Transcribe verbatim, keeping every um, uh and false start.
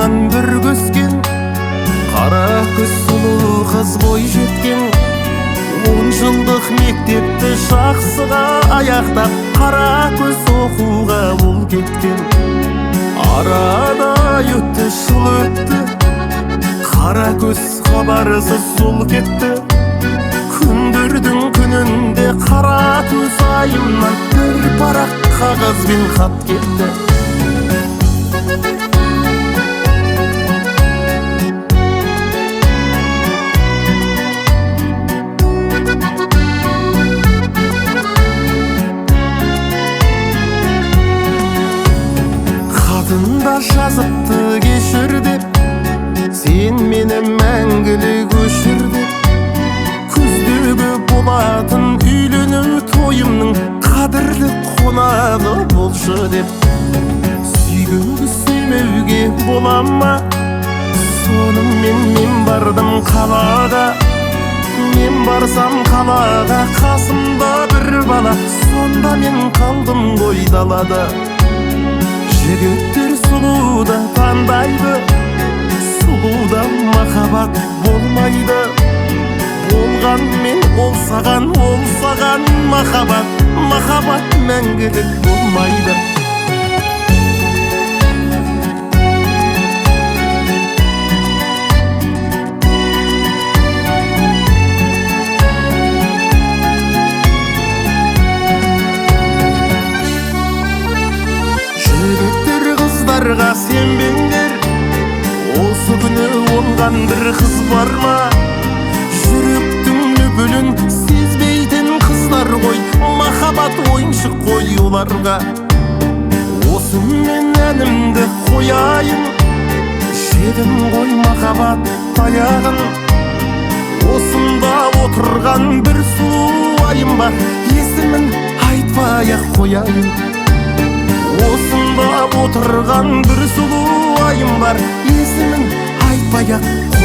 айымнан бір көскен, қара көз сұлу қыз бой жеткен. Он жылдық мектепті жақсыға аяқтап, қара көз оқуға ол кеткен. Арада өтті жыл өтті, қара көз хабарсыз сол кетті. Күндердің күнінде қара көз айымнан бір парақ қағазбен хат кетті. Хатында жазыпты кешір деп, сен мені мәңгілік өшір деп. Күздегі болатын үйлену тойымның қадірлі қонағы болшы деп. Сүйгенді сүймеуге бола ма? Сонымен мен бардым қалаға. Мен барсам қалаға, қасымда бір бала, сонда мен қалдым ғой далада. Жігіттер сұлуда таңдайды, сұлуда махаббат болмайды. Болғанмен ол саған, ол саған махаббат, махаббат мәңгілік болмайды. Қыздарға сенбеңдер, осы күні оңған бір қыз бар ма? Жүректің лүпілін сезбейтін қыздар ғой, махаббат ойыншық қой оларға. Осы мен әнімді қояйын, жедім ғой махаббат таяғын. Осында отырған бір сұлу айым бар, есімін айтпай-ақ қояйын. Осында отырған бір сұлу айым бар, есімін айтпай-ақ